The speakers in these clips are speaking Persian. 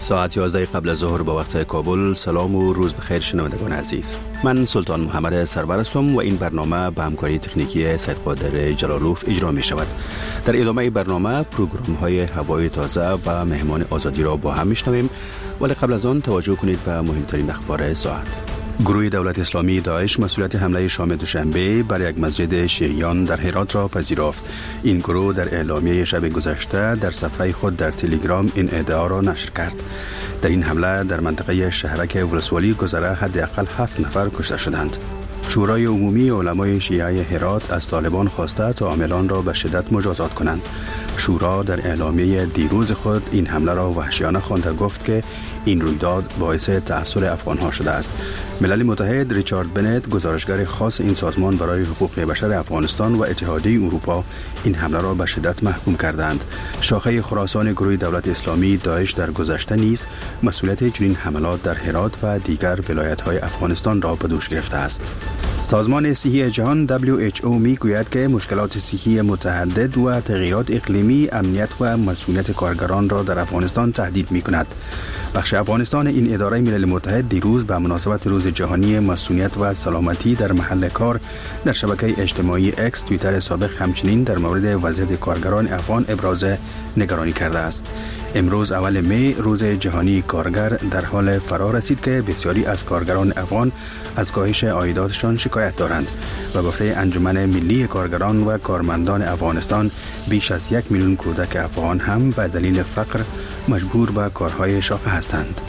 ساعت 11 قبل از ظهر با وقت کابل. سلام و روز بخیر شنوندگان عزیز. من سلطان محمد سرور هستم و این برنامه به همکاری تکنیکی سید قادر جلالوف اجرا می شود. در ادامه برنامه پروگرام های هوای تازه و مهمان آزادی را با هم میشنویم، ولی قبل از آن توجه کنید به مهمترین اخبار ساعت. گروه دولت اسلامی داعش مسئولیت حمله شام دوشنبه بر یک مسجد شیعیان در هرات را پذیرفت. این گروه در اعلامیه شب گذشته در صفحه خود در تلگرام این ادعا را نشر کرد. در این حمله در منطقه شهرک ولسوالی گذره حداقل 7 نفر کشته شدند. شورای عمومی علمای شیعه هرات از طالبان خواسته تا عاملان را به شدت مجازات کنند. شورا در اعلامیه دیروز خود این حمله را وحشیانه خوانده گفت که این رویداد باعث تأثیر افغانها شده است. ملل متحد ریچارد بنت، گزارشگر خاص این سازمان برای حقوق بشر افغانستان و اتحادیه اروپا، این حمله را به شدت محکوم کردند. شاخه خراسان گروه دولت اسلامی داعش در گذشته نیز مسئولیت چنین حملات در هرات و دیگر ولایت‌های افغانستان را به دوش گرفته است. سازمان صحی جهان WHO میگوید که مشکلات صحی متعدد و تغییرات اقلیمی امنیت و مسئولیت کارگران را در افغانستان تهدید می‌کند. بخش افغانستان این اداره ملل متحد دیروز به مناسبت روز جهانی مسئولیت و سلامتی در محل کار در شبکه اجتماعی اکس توییتر سابق همچنین در مورد وضعیت کارگران افغان ابراز نگرانی کرده است. امروز اول می روز جهانی کارگر در حال فرا رسید که بسیاری از کارگران افغان از کاهش عایداتشان شکایت دارند و گفته انجمن ملی کارگران و کارمندان افغانستان بیش از 1 میلیون کودک افغان هم به دلیل فقر مجبور به کارهای شاقه هستند.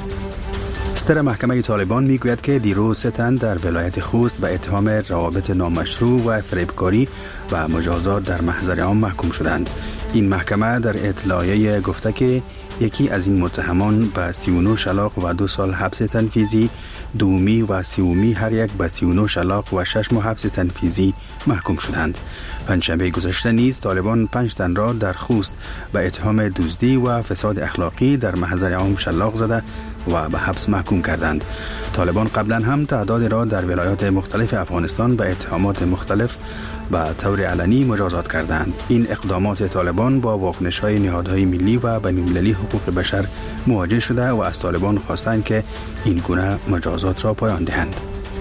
صدر محکمه طالبان میگوید که دیروز 3 تن در ولایت خوست به اتهام روابط نامشروع و فریبکاری و مجازات در محضر عام محکوم شدند. این محکمه در اطلاعیه گفته که یکی از این متهمان به 39 شلاق و 2 سال حبس تنفیذی، دومی و سومی هر یک به 39 شلاق و 6 ماه حبس تنفیذی محکوم شدند. پنجشنبه گذشته نیز طالبان 5 تن را در خوست به اتهام دزدی و فساد اخلاقی در محضر عام شلاق زده و به حبس محکوم کردند. طالبان قبلا هم تعداد را در ولایات مختلف افغانستان به اتهامات مختلف به طور علنی مجازات کردند. این اقدامات طالبان با واکنش‌های نهادهای ملی و بین‌المللی حقوق بشر مواجه شده و از طالبان خواستند که این گونه مجازات را پایان دهند.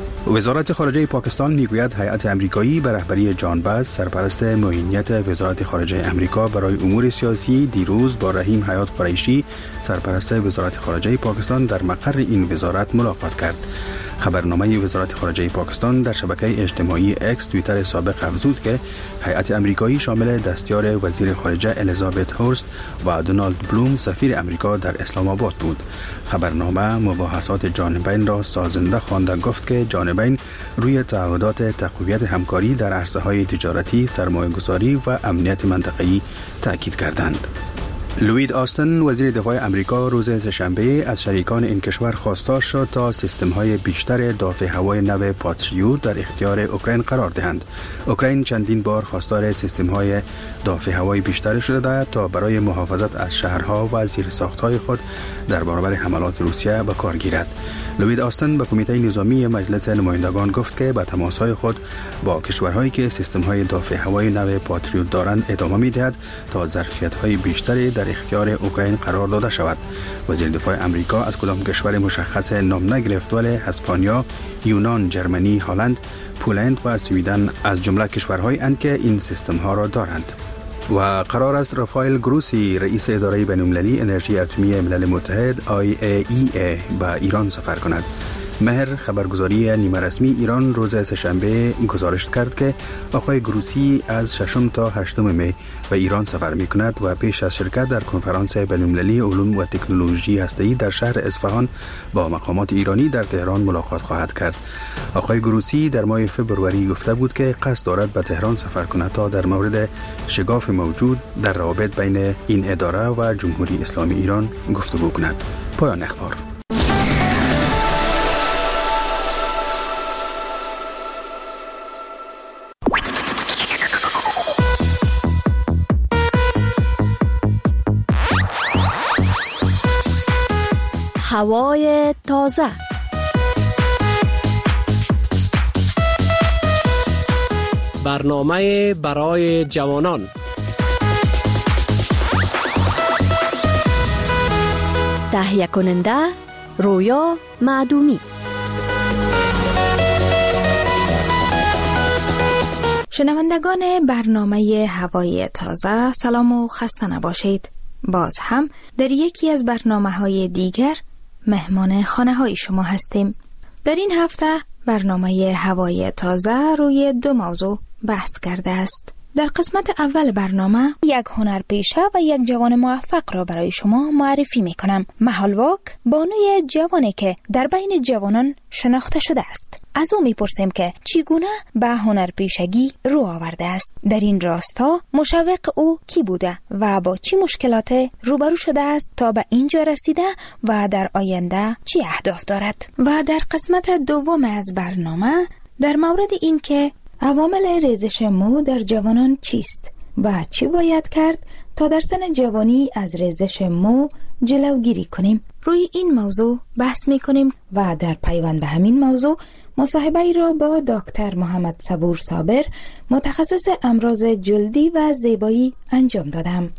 وزارت خارجه پاکستان میگوید هیئت امریکایی به رهبری جان باز، سرپرست معینیت وزارت خارجه امریکا برای امور سیاسی، دیروز با رحیم حیات قریشی، سرپرست وزارت خارجه پاکستان در مقر این وزارت ملاقات کرد. خبرنامه وزارت خارجه پاکستان در شبکه اجتماعی اکس توییتر سابق افزود که هیئت امریکایی شامل دستیار وزیر خارجه الیزابت هورست و دونالد بلوم سفیر امریکا در اسلام آباد بود. خبرنامه مباحثات جانبین را سازنده خوانده گفت که جانبین روی تعهدات تقویت همکاری در عرصه‌های تجارتی، سرمایه‌گذاری و امنیت منطقه‌ای تاکید کردند. لوید آستن وزیر دفاع امریکا روز سه‌شنبه از شریکان این کشور خواستار شد تا سیستم‌های بیشتر دافع هوای نو پاتریوت در اختیار اوکراین قرار دهند. اوکراین چندین بار خواستار سیستم‌های دافع هوای بیشتر شده تا برای محافظت از شهرها و زیرساخت‌های خود در برابر حملات روسیه به کار گیرد. لوید آستن به کمیته نظامی مجلس نمایندگان گفت که به تماس‌های خود با کشورهایی که سیستم‌های دافع هوای نو پاتریوت دارند ادامه می‌دهد تا ظرفیت‌های بیشتری در اختیار اوکراین قرار داده شود. وزیر دفاع امریکا از کدام کشور مشخص نام نگرفت، ولی اسپانیا، یونان، جرمنی، هلند، پولند و سوئدن از جمله کشورهایی اند که این سیستم‌ها را دارند. و قرار است رافائل گروسی رئیس اداره بین‌المللی انرژی اتمی ملل متحد IAEA به ایران سفر کند. مهر خبرگزاری نیمه رسمی ایران روز سه‌شنبه گزارش کرد که آقای گروسی از 6 تا 8 می به ایران سفر می کند و پیش از شرکت در کنفرانس بین‌المللی علوم و تکنولوژی هسته‌ای در شهر اصفهان با مقامات ایرانی در تهران ملاقات خواهد کرد. آقای گروسی در ماه فوریه گفته بود که قصد دارد به تهران سفر کند تا در مورد شگاف موجود در روابط بین این اداره و جمهوری اسلامی ایران گفتگو کند. پایان اخبار. هوای تازه. برنامه برای جوانان. تهیه کننده رویا معدومی. شنوندگان برنامه هوای تازه، سلام و خسته نباشید. باز هم در یکی از برنامه‌های دیگر مهمان خانه‌های شما هستیم. در این هفته برنامه هوای تازه روی 2 موضوع بحث کرده است. در قسمت اول برنامه یک هنرپیشه و یک جوان موفق را برای شما معرفی می کنم. محالواک بانوی جوانی که در بین جوانان شناخته شده است. از او می پرسیم که چگونه به هنرپیشگی رو آورده است. در این راستا مشوق او کی بوده و با چه مشکلات روبرو شده است تا به اینجا رسیده و در آینده چه اهداف دارد. و در قسمت دوم از برنامه در مورد این که عوامل ریزش مو در جوانان چیست و چی باید کرد تا در سن جوانی از ریزش مو جلوگیری کنیم، روی این موضوع بحث می کنیم و در پیوند به همین موضوع مصاحبه ای را با دکتر محمد صبور صابر، متخصص امراض جلدی و زیبایی انجام دادم.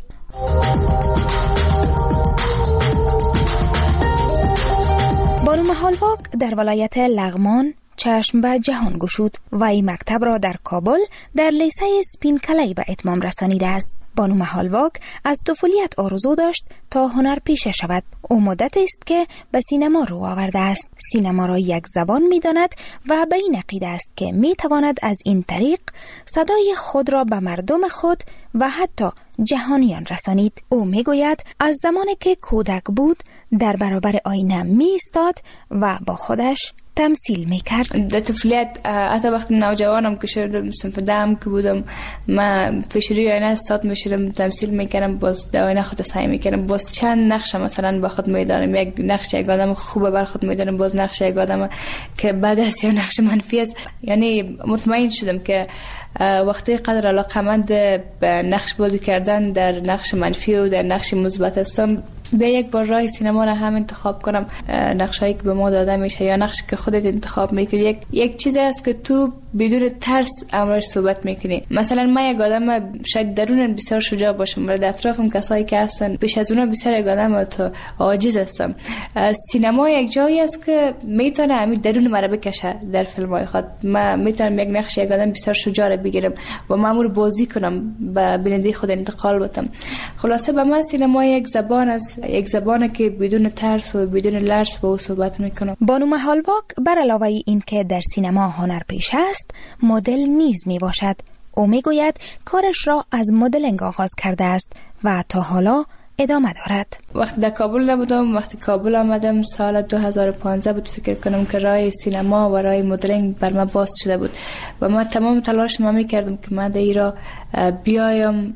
بانو محالواک در ولایت لغمان چشم به جهان گشود و این مکتب را در کابل در لیسه سپین کلی به اتمام رسانیده است. بانو محالواک از طفولیت آرزو داشت تا هنرپیشه شود. او مدت است که به سینما رو آورده است. سینما را یک زبان می داند و به این عقیده است که می تواند از این طریق صدای خود را به مردم خود و حتی جهانیان رسانید. او می گوید از زمانی که کودک بود در برابر آینه می ایستاد و با خودش تمثیل میکرد. در طفولیت حتی وقتی نوجوانم که شدم صنف دهم که بودم، من پیش روی آینه استاد میشدم تمثیل میکردم، باز در آینه خود سعی میکردم باز چند نقش مثلا با خود میدارم، یک نقش یک آدم خوبه بر خود میدارم، باز نقش یک آدم که بد است یا نقش منفی است. یعنی مطمئن شدم که وقتی قدر علاقمند به نقش بازی کردن در نقش منفی و در نقش مثبت هستم، بیا یک بار راه سینما را هم انتخاب کنم. نقشایی که به ما داده میشه یا نقشی که خودت انتخاب میکنی یک چیزی است که تو بدون ترس امرش صحبت میکنی. مثلا من یک آدم شاید درون بسیار شجاع باشم ولی در اطرافم کسایی که هستن بیش از اونا بسیار یک آدم تو عاجز هستم. سینما یک جایی است که میتونه همین درون مرا بکشه. در فیلم‌های خود من میتونم یک نقش یک آدم بسیار شجاع بگیرم و مامور بازی کنم به بیننده خود انتقال بدم. خلاصه به من سینما یک زبان است، یک زبانی که بدون ترس و بدون لرز با او صحبت میکنم. بانو محالواک بر علاوه این که در سینما هنرپیشه است، مدل نیز می باشد. او می گوید کارش را از مدلینگ آغاز کرده است و تا حالا ادامه دارد. وقتی در کابل نبودم، وقتی کابل آمدم سال 2015 بود، فکر کنم که راه سینما و راه مدلینگ بر من باز شده بود و من تمام تلاش می کردم که من در ایران بیایم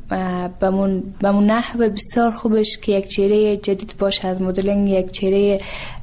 به من نحو بسیار خوبش که یک چهره جدید باشه از مدلینگ، یک چهره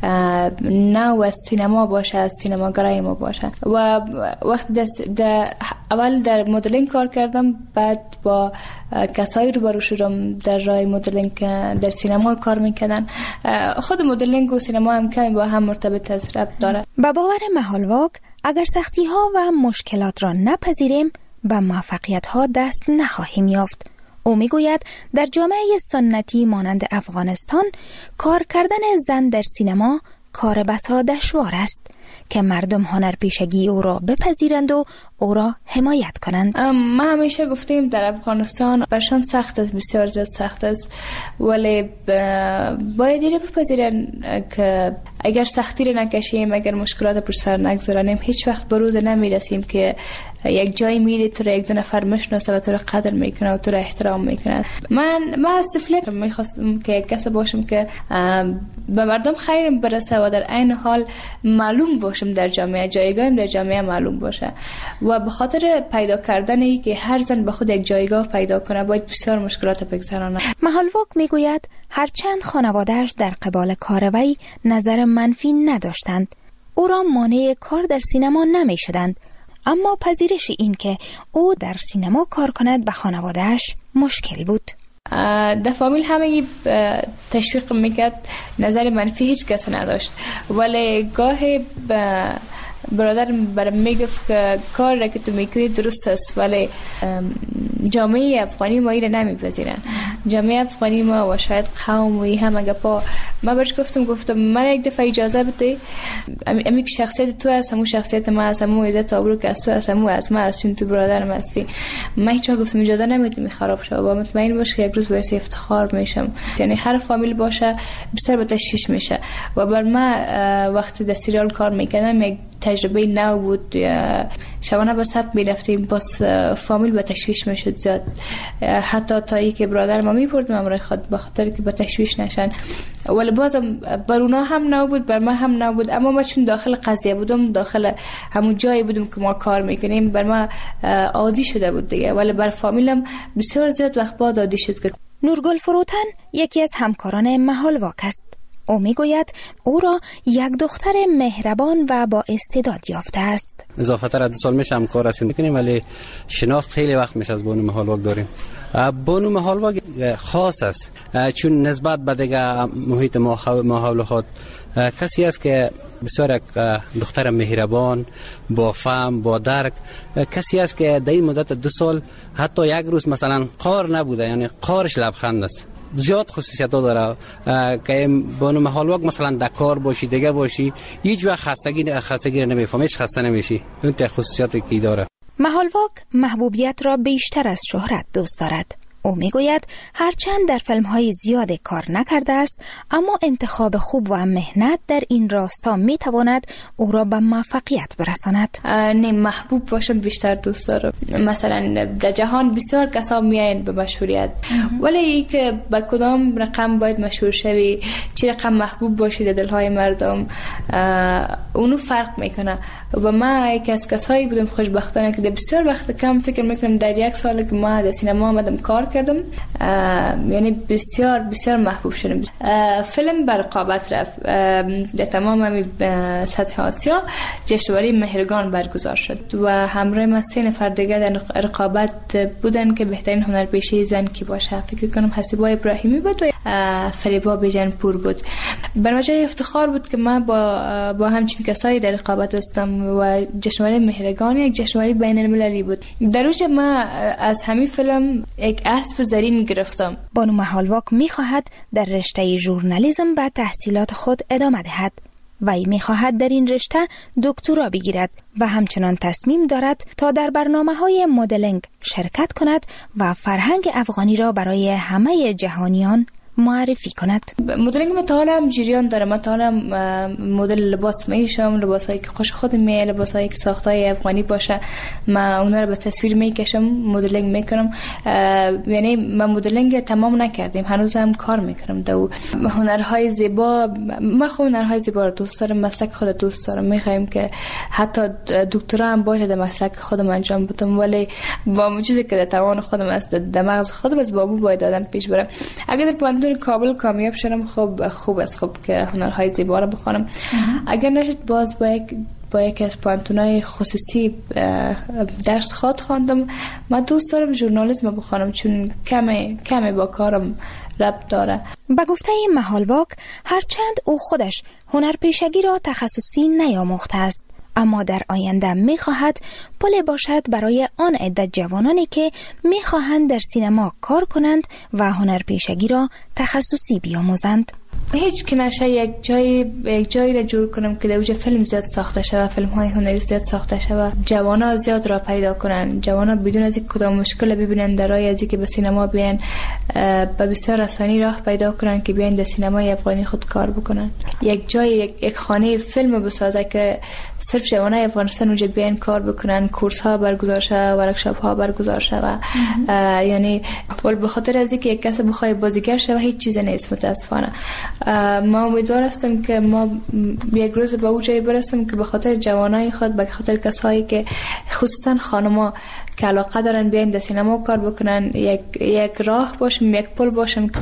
نو از سینما باشه، از سینماگرای ما باشه. و وقتی اول در مدلینگ کار کردم، بعد با کسایی روبرو شدم در راه مدلینگ در سینما کار میکنن. خود مدلینگ و سینما هم کمی با هم مرتبط است، ربط داره. با باور محالواک اگر سختی ها و مشکلات را نپذیریم به موفقیت ها دست نخواهیم یافت. او میگوید در جامعه سنتی مانند افغانستان کار کردن زن در سینما کار بسا دشوار است که مردم هنرپیشگی او را بپذیرند و او را حمایت کنند. ما همیشه گفتیم در افغانستان برشان سخت است، بسیار زیاد سخت است، ولی باید ایره بپذیرن که اگر سختی را نکشیم، اگر مشکلات پر سر نگذاریم، هیچ وقت برود نمیرسیم که یک جایی میری تو را یک دو نفر میشناسه و تو را قدر میکنه و تو را احترام میکنه. من از طفولیت میخواستم که یک کس باشم که به مردم خیرم برسه و در عین حال معلوم باشم در جامعه، جایگاهم در جامعه معلوم باشه. و به خاطر پیدا کردنی که هر زن به خود یک جایگاه پیدا کنه باید بسیار مشکلات بگذرانه. محالواک میگوید هرچند خانواده‌اش در قبال کار وی نظر منفی نداشتند، او را مانع کار در سینما نمی شدند، اما پذیرش این که او در سینما کار کند به خانواده‌اش مشکل بود. در فامیل همه تشویق میکرد، نظر منفی هیچ کس نداشت، ولی گاهی برادر برام میگفت که کار را که تو میکنی درست است، ولی جامعه افغانی ما ایره نمیپذیرن. جامعه افغانی ما و شاید قوم و هم اگه پا من برش گفتم من یک دفعه اجازه بده، امی که شخصیت تو هست همون شخصیت من هست، همون عزت آبرو که از تو هست همون از من هست، چون تو برادرم هستی. من هیچ وقت گفتم اجازه نمیدم خراب شه و مطمئن باش که یک روز باعث افتخار میشم. یعنی هر فامیل باشه بسیار به تشویش میشه و بر من وقتی در سریال کار میکردم یک تجربه نو بود. شبانه به سب میرفتیم باز فامیل به تشویش میشد زیاد، حتی تا ای که برادر ما میبردم امرای خود به خاطر که به تشویش نشن. ولی بازم بر اونا هم نو بود، بر ما هم نو بود، اما ما چون داخل قضیه بودم، داخل همون جایی بودم که ما کار میکنیم، بر ما عادی شده بود دیگه. ولی بر فامیلم بسیار زیاد وقت بعد عادی شد. که نورگل فروتن یکی از همکاران محالواک است. او میگوید او را یک دختر مهربان و با استعداد یافته است. اضافه تر 2 سال میشه همکار هستیم میکنیم، ولی شناخت خیلی وقت میشه از بانو محالواک داریم. بانو محالواک خاص است چون نسبت به دیگه محیط ماحول خود کسی است که بسیار یک دختر مهربان با فهم با درک، کسی است که در این مدت 2 سال حتی یک روز مثلا قار نبوده، یعنی قارش لبخند است. زیاد خصوصیت ها داره که بانو محالواک مثلا در کار باشی دیگه باشی هیچ وقت خستگی نمیفهمی، هیچ خسته نمیشی. اون ته خصوصیاتی که داره. محالواک محبوبیت را بیشتر از شهرت دوست دارد. او میگوید هرچند در فیلم‌های زیاد کار نکرده است، اما انتخاب خوب و مهنت در این راستا میتواند او را به موفقیت برساند. نه، محبوب باشم بیشتر دوست دارم. مثلا در جهان بسیار کسا میاین به مشهوریت، ولی ای که با کدام رقم باید مشهور شوی، چه رقم محبوب باشی در دلهای مردم، اونو فرق میکنه. و ما یکی از کسایی بودم خوشبختانه که در بسیار وقت کم فکر میکنم در 1 سال که ما در سینما آمدم کار کردم، یعنی بسیار بسیار محبوب شدم. فیلم بر رقابت رفت در تمام سطح آسیا، جشنواره مهرگان برگزار شد و همراه ما 3 نفر دیگه در رقابت بودن که بهترین هنرپیشه زن کی باشه. فکر کنم حسیبا ابراهیمی بود و فریبا بیژنپور بود. برای جای افتخار بود که من با همچین کسایی در رقابت هستم و جشنواره مهرگان یک جشنواره بین المللی بود. در اوج ما از همین فیلم یک اسب زرین گرفتم. بانو محالواک می‌خواهد در رشته ژورنالیسم به تحصیلات خود ادامه دهد و می‌خواهد در این رشته دکترا بگیرد و همچنان تصمیم دارد تا در برنامه‌های مدلینگ شرکت کند و فرهنگ افغانی را برای همه جهانیان معرفی کند. مدلینگ من تا حالا هم جریان داره. من تا حالا مدل لباس میشم، لباسایی که خوش خود میه، لباسایی که ساختای افغانی باشه، من اونا رو به تصویر میکشم، مدلینگ میکنم. یعنی من مدلینگ تمام نکردیم، هنوز هم کار میکنم. دو هنرهای زیبا، من خود هنرهای زیبا رو دوست دارم، مسلک خود دوست دارم. میخوایم که حتی دکترا هم باشه در مسلک خودم انجام بدم، ولی با چیزی که در توان خودم است، در مغز خودم است، با باید آدم پیش برم. اگر در کابل کامیاب شدم خوب است که هنرهای زیبا رو بخونم. اگر نشد باز با یکی از پانتونای خصوصی درس خواندم. من دوست دارم ژورنالیسم بخونم چون کمی با کارم ربط داره. به گفته محالواک هرچند او خودش هنرپیشگی را تخصصی نیاموخته است، اما در آینده می‌خواهد پل باشد برای آن عدت جوانانی که می‌خواهند در سینما کار کنند و هنرپیشگی را تخصصی بیاموزند. هیچ که نشه یک جایی را جور کنم که در اونجا فیلم زیاد ساخته شود، فیلم‌های هنری زیاد ساخته شود، جوانا زیاد را پیدا کنن، جوانا بدون از اینکه کدام مشکل ببینن در راه از اینکه به سینما بیان، به بسیار آسانی راه پیدا کنن که بیان در سینمای افغانی خود کار بکنن. یک جای یک خانه فیلم بسازه که صرف جوانای افغانستان اونجا بیان کار بکنن، کورس ها برگزار شود، ورکشاپ ها برگزار شود. یعنی به خاطر از اینکه یک کس بخواد بازیگر شود هیچ چیز نیست متاسفانه. ما امیدوار هستم که ما یک روز به اون جایی برسیم که به خاطر جوانای خود، به خاطر کسایی که خصوصا خانما که علاقه دارن بیاین در سینما کار بکنن، یک راه باشیم، یک پل باشیم.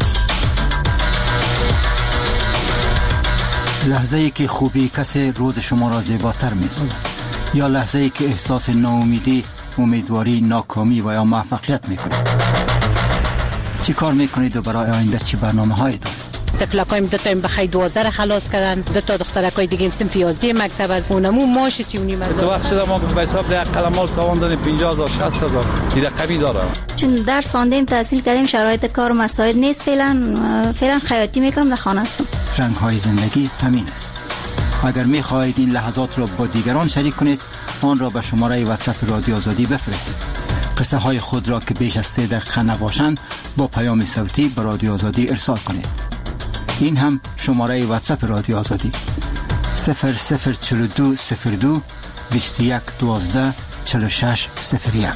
لحظه‌ای که خوبی کسی روز شما را زیباتر می‌سازد، یا لحظه‌ای که احساس ناامیدی، امیدواری، ناکامی و یا موفقیت می‌کنید. چی کار می‌کنید و برای آینده چی برنامه‌هایی دارید؟ تفلکایم 2 تا بخای 12 خلاص کردن، 2 تا دخترکای دیگه صنف 11 مکتب از اونمو ماش 3.5 تو وقت شده ما به حساب ده قلمال تاوان دادیم 50000 60000 دیگه کمی داره. چون درس خواندیم تحصیل کردیم شرایط کار و مساعد نیست، فعلا خیاطی میکنم در خانه هستم. رنگ های زندگی همین است. اگر می‌خواهید این لحظات را با دیگران شریک کنید، آن را به شماره واتساپ رادیو آزادی بفرستید. قصه های خود را که بیش از 3 دقیقه نباشند با پیام صوتی به رادیو آزادی ارسال کنید. این هم شماره واتساپ رادیو آزادی 004202 21 12 46 01.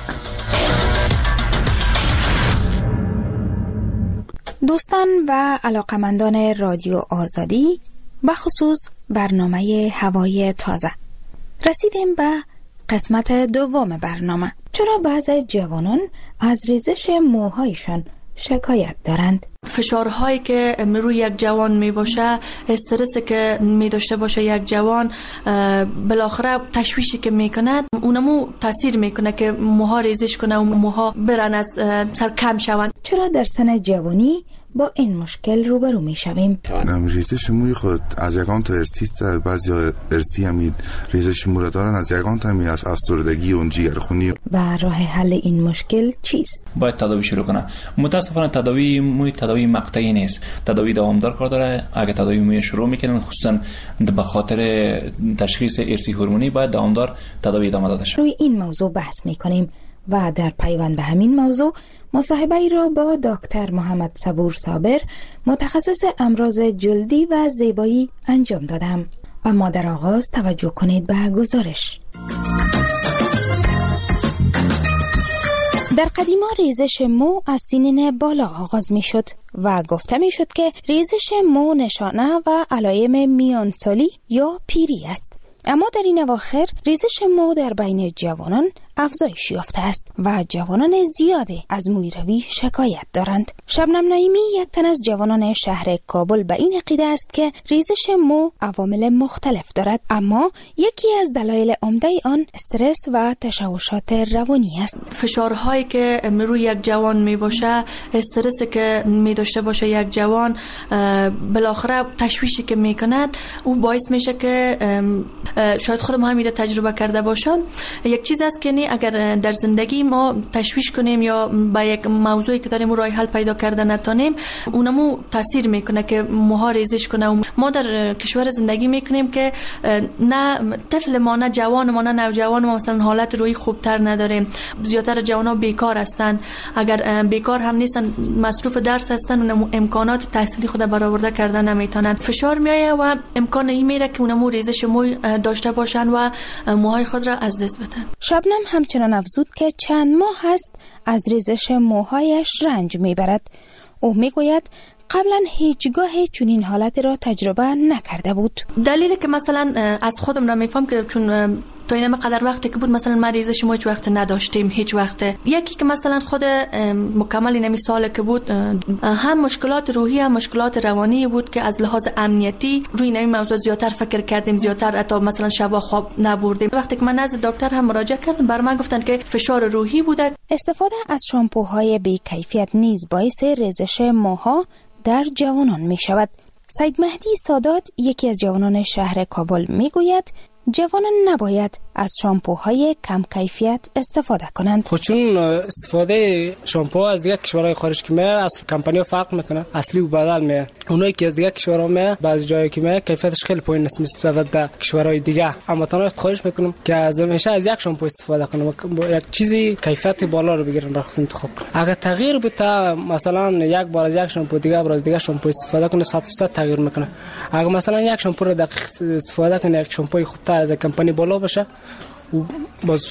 دوستان و علاقمندان رادیو آزادی، بخصوص برنامه هوای تازه، رسیدیم به قسمت دوم برنامه. چرا بعضی جوانان از ریزش موهایشان شکایت دارند؟ فشارهایی که روی یک جوان می باشه، استرسی که می داشته باشه یک جوان، بالاخره تشویشی که می کند اونمو تاثیر می کنه که موها ریزش کنه و موها برن از سر کم شوند. چرا در سن جوانی با این مشکل روبرو می شویم؟ ریزش موی خود از یکان تا ارسی است، بعضی ارسی هم ریزش مو را دارن، از یکان تا هم افسردگی و جگرخونی. و راه حل این مشکل چیست؟ باید تداوی شروع کنه. متاسفانه تداوی موی تداوی مقطعی نیست، تداوی دوامدار کار داره. اگه تداوی موی شروع میکنن، خصوصا به خاطر تشخیص ارسی هورمونی، باید دوامدار تداوی ادامه داده شه. روی این موضوع بحث میکنیم و در پیوند به همین موضوع مصاحبه ای را با دکتر محمد صبور صابر، متخصص امراض جلدی و زیبایی انجام دادم. اما در آغاز توجه کنید به گزارش. در قدیما ریزش مو از سنین بالا آغاز می شد و گفته می شد که ریزش مو نشانه و علائم میانسالی یا پیری است. اما در این اواخر ریزش مو در بین جوانان افزایش یافته است و جوانان زیادی از مویروی شکایت دارند. شبنم نعیمی، یک تن از جوانان شهر کابل، به این عقیده است که ریزش مو عوامل مختلف دارد، اما یکی از دلایل عمده آن استرس و تشوشات روانی است. فشارهایی که روی یک جوان می باشه، استرسی که می داشته باشه یک جوان، بالاخره تشویشی که می کند، او باعث میشه که شاید خودم هم تجربه کرده باشم. یک چیز است که اگر در زندگی ما تشویش کنیم یا با یک موضوعی که داریم راه حل پیدا کرده نتونیم، اونمو تاثیر میکنه که موها ریزش کنه. و ما در کشور زندگی میکنیم که نه طفل ما، نه جوان ما، نه نوجوان ما مثلا حالت روحی خوبتر نداریم. زیادتر جوانا بیکار هستند. اگر بیکار هم نیستن، مصروف درس هستن، اونمو امکانات تحصیلی خود برآورده کردن نمیتونن. فشار میایه و امکان این میره که اونمو ریزش موی داشته باشن و موهای خود را از دست بدن. شبنم همچنان افزود که چند ماه هست از ریزش موهایش رنج میبرد. او میگوید قبلا هیچگاه چنین حالتی را تجربه نکرده بود. دلیلی که مثلا از خودم را میفهم که چون تا این قدر وقتی که بود مثلا ما ریزش مو هیچ وقت نداشتیم، هیچ وقت. یکی که مثلا خود مکمل نمی سال که بود، هم مشکلات روحی هم مشکلات روانی بود که از لحاظ امنیتی روی این موضوع زیادتر فکر کردیم، زیادتر حتی مثلا شب خواب نبردیم. وقتی که من نزد دکتر هم مراجعه کردم، بر من گفتن که فشار روحی بوده. استفاده از شامپوهای بی کیفیت نیز باعث ریزش موها در جوانان می شود. سید مهدی سادات، یکی از جوانان شهر کابل، می گوید جوانان نباید از شامپوهای کم کیفیت استفاده کنند. خب چون استفاده شامپو از دیگه کشورهای خارج که میاد، از کمپانی‌ها فرق میکنه، اصلی و بدل میاد. اونایی که از دیگه کشورها میاد، بعضی جایی که میاد کیفیتش خیلی پایین است نسبت به کشورهای دیگه. اما تنها خواهش میکنم که از همیشه از یک شامپو استفاده کنم، یک چیزی کیفیت بالا رو بگیرن برای خود انتخاب کنن. اگر تغییر بده، مثلا یک بار از یک شامپو دیگه بر از دیگه شامپو استفاده کنه، 100% تغییر میکنه. اگر مثلا یک شامپو رو دقیق استفاده کنه، یک شامپوی خوبتر از کمپانی بالا باشه، باز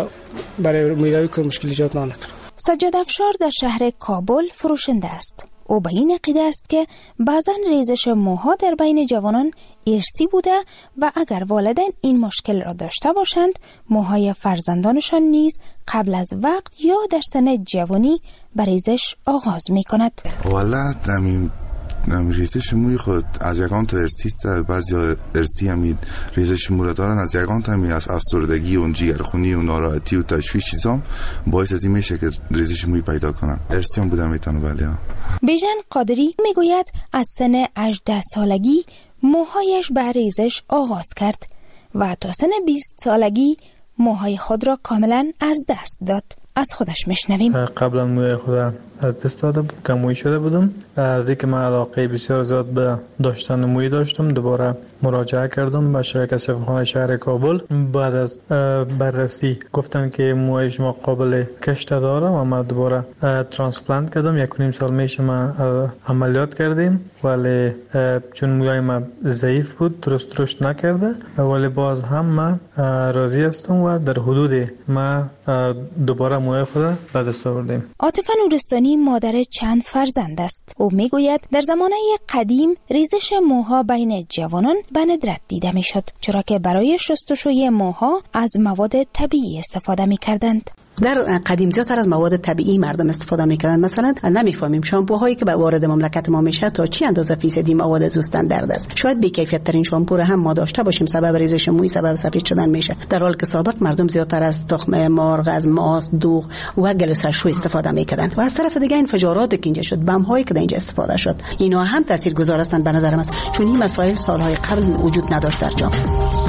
برای میروی که مشکل ایجاد نکنه. سجاد افشار در شهر کابل فروشنده است. او به این عقیده است که بعضا ریزش موها در بین جوانان ارثی بوده و اگر والدین این مشکل را داشته باشند، موهای فرزندانشان نیز قبل از وقت یا در سن جوانی به ریزش آغاز می کند. والا همین ریزش موی خود از یکان تا ارسی است، بعضی ارسی هم ریزش مو را دارن، از یکان تا هم افسردگی و جگرخونی و ناراحتی و تشویش چیزام باعث از این میشه که ریزش موی پیدا کنن. ارسی هم بودم میتونه. بله. بیژن قادری میگوید از سن 18 سالگی موهایش به ریزش آغاز کرد و تا سن 20 سالگی موهای خود را کاملا از دست داد. از خودش میشنویم. قبلا موی خود از دست داده بود، کموی شده بودم. از اینکه من علاقه بسیار زیاد به داشتن موی داشتم، دوباره مراجعه کردم به شرکت شفاخانه شهر کابل. بعد از بررسی گفتن که موی شما قابل کشت داره و من دوباره ترانسپلانت کردم. 1.5 سال میشه من عملیات کردیم، ولی چون موی من ضعیف بود، درست رشد نکرده، ولی باز هم من راضی هستم و در حدود من دوباره موی خود به دست آوردیم. عاطفه نورستانی مادر چند فرزند است. او میگوید در زمانه قدیم ریزش موها بین جوانان به ندرت دیده میشد، چرا که برای شستشوی موها از مواد طبیعی استفاده میکردند. در قدیم زیادتر از مواد طبیعی مردم استفاده میکردن. مثلا نمیفهمیم شامپوهایی که به وارد مملکت ما میشه تا چی اندازه فیصدی مواد زوستندرد است. شاید بی کیفیت ترین شامپو را هم ما داشته باشیم، سبب ریزش موی، سبب سفید شدن میشه، در حالی که سابق مردم زیادتر از تخم مرغ، از ماست، دوغ و گلوسرشو استفاده میکردن. و از طرف دیگه انفجارات که اینجا شد، بم هایی که اینجا استفاده شد، اینا هم تاثیرگذار هستند به نظر من، چون این مسائل سالهای قبل وجود نداشت در جامعه.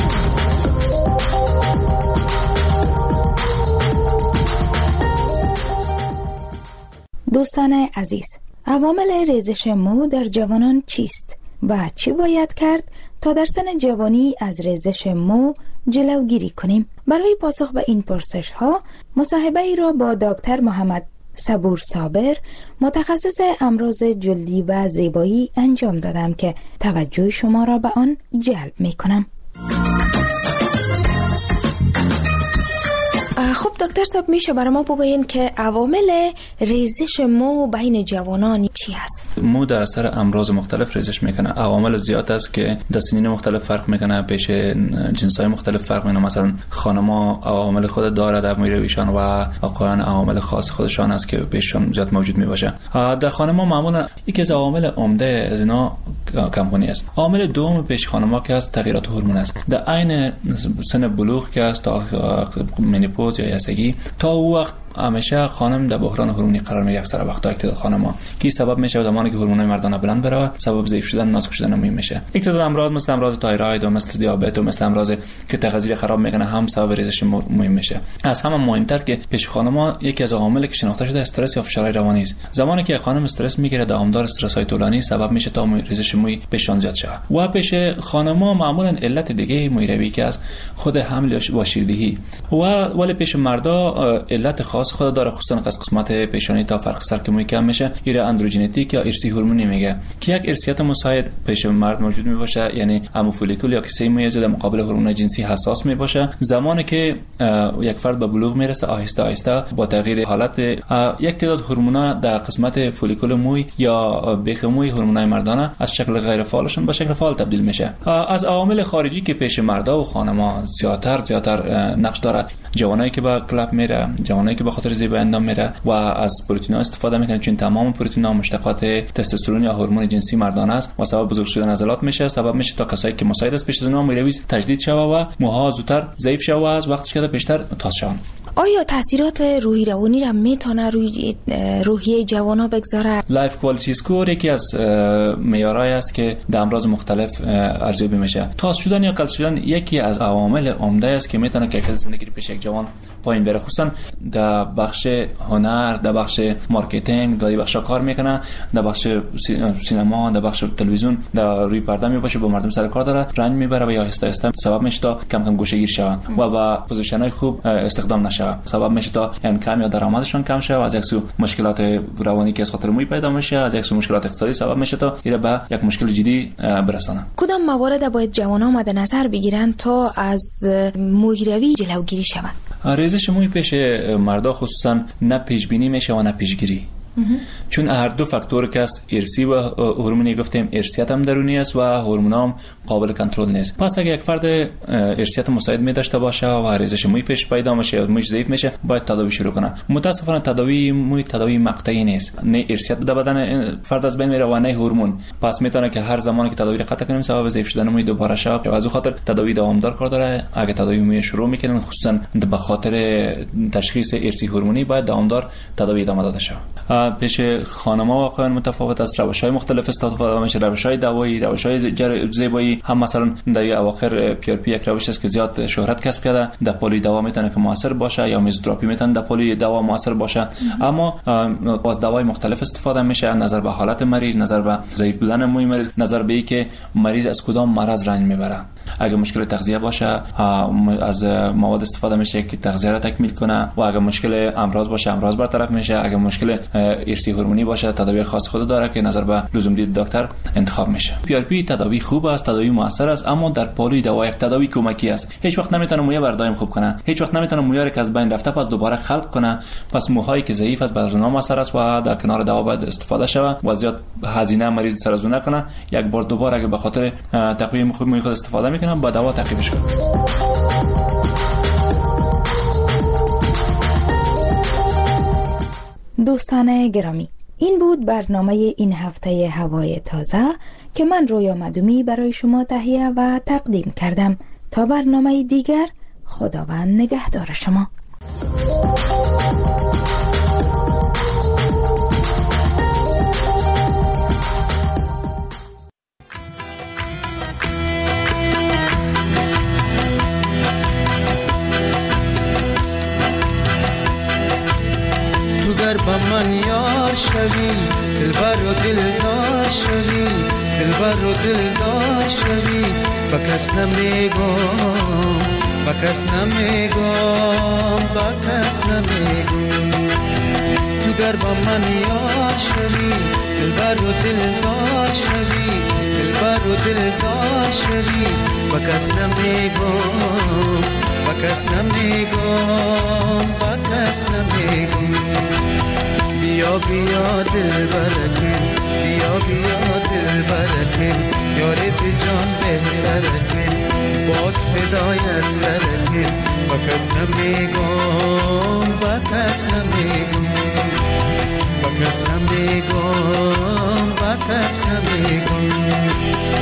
دوستان عزیز، عوامل ریزش مو در جوانان چیست و چی باید کرد تا در سن جوانی از ریزش مو جلوگیری کنیم؟ برای پاسخ به این پرسش ها مصاحبه ای را با دکتر محمد صبور صابر، متخصص امراض جلدی و زیبایی انجام دادم که توجه شما را به آن جلب می کنم. خب دکتر صاحب، میشه برای ما بگوین که عوامل ریزش مو بین جوانان چی هست؟ مو در اثر امراض مختلف ریزش میکنه. عوامل زیاد است که در سنین مختلف فرق میکنه، پیش جنسای مختلف فرق میکنه. مثلا خانم‌ها عوامل خود داره در موی رویشان و آقایان عوامل خاص خودشان است که پیششان زیاد موجود میباشه. در خانم‌ها معمولا یکی از عوامل عمده از اینا کمخونی است. عامل دوم پیش خانم‌ها که است تغییرات هورمون است. در عین سن بلوغ که است تا منیپوز یا یسگی، تا او وقت همیشه خانم در بحران هورمونی قرار میگیره. اکثر وقتا اکتداد خانم‌ها که سبب میشه زمانی که هورمونای مردانه بلند بره، سبب ضعیف شدن، نازک شدن موی میشه. اکتداد امراض مثل امراض تایروید و مثل دیابت و مثل امراض که تغذیه خراب میکنه هم سبب ریزش موی میشه. از همه مهمتر که پیش خانم‌ها یکی از عواملی که شناخته شده استرس یا فشار روانی است. زمانی که خانم استرس میگیره، دوامدار استرس های طولانی سبب میشه تا ریزش موی پیشان زیاد شه. و پیش خانم‌ها معمولا علت دیگه موی روی که است خود حمل و شیردهی، ولی پیش مردا علت خاص خود داره، خصوصا از قسمت پیشانی تا فرق سر که موی کم میشه، یا اندروژنتیک یا ارثی هورمونی میگه که یک ارثیت مساعد پیش مرد موجود میباشه، یعنی همو فولیکول یا کیسه موی در مقابل هورمون جنسی حساس میباشه. زمانی که یک فرد به بلوغ میرسه، آهسته آهسته با تغییر حالت یک تعداد هورمونا در قسمت فولیکول موی یا بیخ موی، هورمونای مردانه از شکل غیر فعالشون به شکل فعال تبدیل میشه. از عوامل خارجی که پیش مردا و خانم‌ها زیادتر نقش داره، جوانایی که با کلاب میره، جوانایی که به خاطر زیبایی اندام میره و از پروتئین استفاده میکنه، چون تمام پروتئین ها مشتقات تستوسترون یا هورمون جنسی مردانه است و سبب بزرگ شدن عضلات میشه، سبب میشه تا کسایی که مساعد است پیش از اونها موی تجدید شوه و موها زودتر ضعیف شوه و از وقتش که بیشتر تاس شون. آیا تاثیرات روحی روانی را میتونه روی روحیه جوانا بگذاره؟ لایف کوالیتی اسکور یکی از معیارهای است که در امراض مختلف ارزیابی میشه. تاس شدن یا کل شدن یکی از عوامل عمده است که میتونه کیفیت زندگی پیش یک جوان پایین بره، خصوصا در بخش هنر، در بخش مارکتینگ، در بخش کار میکنه، در بخش سینما، در بخش تلویزیون، در روی پرده میباشه، با مردم سر کار داره، رنج میبره و یا آهسته آهسته سبب میشه تا کم کم گوشه‌گیر شون و با پوزیشن‌های خوب استخدام نشه، سبب میشه تا انکم یا درآمدشون کم شه و از یک سو مشکلات روانی که از خاطر موی پیدا میشه، از یک سو مشکلات اقتصادی سبب میشه تا اینا به یک مشکل جدی برسانه. کدام موارد باید جوانان مد نظر بگیرن تا از موی روی جلوگیری شود؟ ریزش موی پیش مردا خصوصا نه پیش بینی میشه و نه پیشگیری. چون هر دو فاکتور که است، ارثی و هورمونی گفتیم، ارثیت هم درونی است و هورمون هم قابل کنترل نیست. پس اگه یک فرد ارثیت مساعد می داشته باشه و ریزش موی پیش پیدا میشه یا مویش ضعیف میشه، باید تداوی شروع کنه. متاسفانه تداوی موی تداوی مقطعی نیست، نه ارثیت در بدن فرد از بین میره و نه هورمون. پس میتونه که هر زمانی که تداوی قطع کنیم سبب ضعیف شدن موی دوباره شه. از خاطر تداوی دوامدار کار داره. اگه تداوی موی شروع میکنیم، خصوصا به خاطر تشخیص ارثی هورمونی، باید دوامدار تداوی ادامه داده شه. پیش خانم‌ها واقعا متفاوت است، روش‌های مختلف استفاده میشه، روش‌های دوایی، روش‌های زیبایی. هم مثلا در اواخر PRP یک روش است که زیاد شهرت کسب کرده، در پلی دوا میتونه که موثر باشه، یا میزوتراپی میتونه در پلی دوا موثر باشه. اما از دوای مختلف استفاده میشه، نظر به حالت مریض، نظر به ضعیف بودن موی مریض، نظر به اینکه مریض از کدام مرض رنج میبره. اگه مشکل تغذیه باشه، از مواد استفاده میشه که تغذیه را تکمیل کنه، و اگه مشکل امراض باشه، امراض برطرف میشه. اگه مشکل ارثی هورمونی باشه، تداوی خاص خود داره که نظر به لزوم دید دکتر انتخاب میشه. PRP تداوی خوب است، تداوی موثر است، اما در پالی دوا یک تداوی کمکی است. هیچ وقت نمیتونه موی بردایم خوب کنه، هیچ وقت نمیتونه موی که از بین رفته پس دوباره خلق کنه. پس موهایی که ضعیف است بر موثر است و در کنار دوا باید استفاده شود و زیاد هزینه مریض سر از اون نکنه. یک بار دوباره اگه به خاطر تقویم خوب موی خود استفاده میکنه، با دوا تعقیبش کنه. دوستان گرامی، این بود برنامه این هفته هوای تازه که من رویا مدومی برای شما تهیه و تقدیم کردم. تا برنامه دیگر، خداوند نگهدار شما. گر با من یار شوی، دلبر و دلدار شوی، دلبر و دلدار شوی، با کس نمیگم، با کس نمیگم، با کس نمیگم. تو گر با من یار شوی، دلبر و دلدار شوی، دلبر و دلدار شوی، با کس نمیگم، با کس نمیگم، با کس نمیگم. بیا بیا دل برکن، بیا بیا دل برکن، یار زی جان بهترکن، باد فدایت سرکن، با کس نمیگم، با کس نمیگم، با کس نمیگم، با کس نمیگم.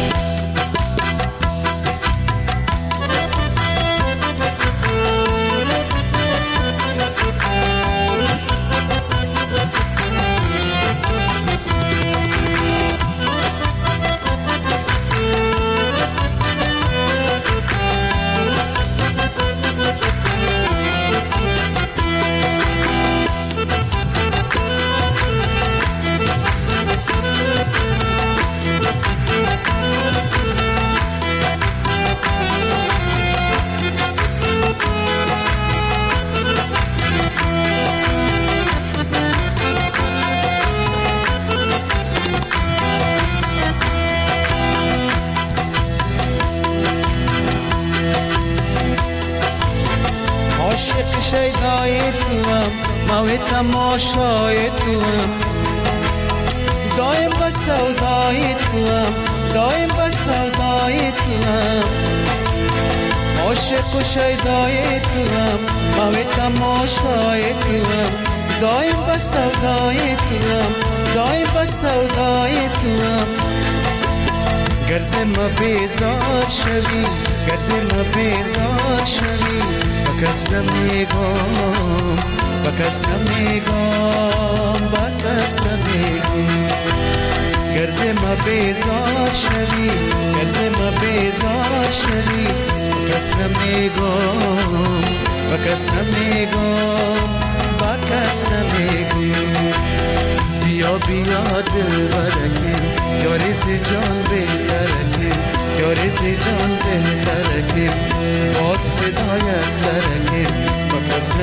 شیدای توام، موی تماشای توام، دایم با سودای توام، دایم با سودای توام. عاشق و شیدای توام، موی تماشای توام، دایم با سودای توام، دایم با سودای توام. گرز ما بیزار شوی، گرز ما بیزار شوی، با کس نمیگم، با کس نمیگم، با کس نمیگم. گرز ما بیزار شوی، گرز ما بیزار شوی، با کس نمیگم، با کس نمیگم، با کس نمیگم. بیا بیا دل برکن، یاری زی جان بهترکن، یاری زی جان بهترکن، باد فدایت سرکن، با کس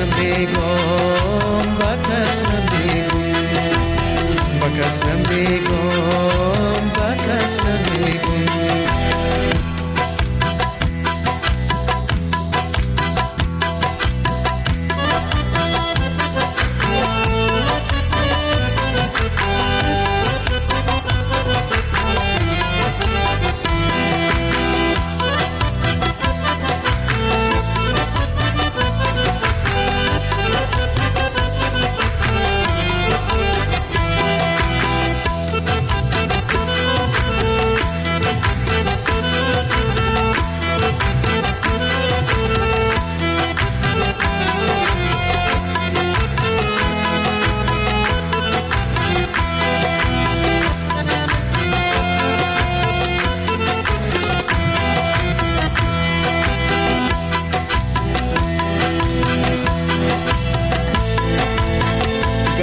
نمیگم، با کس نمیگم، با کس نمیگم،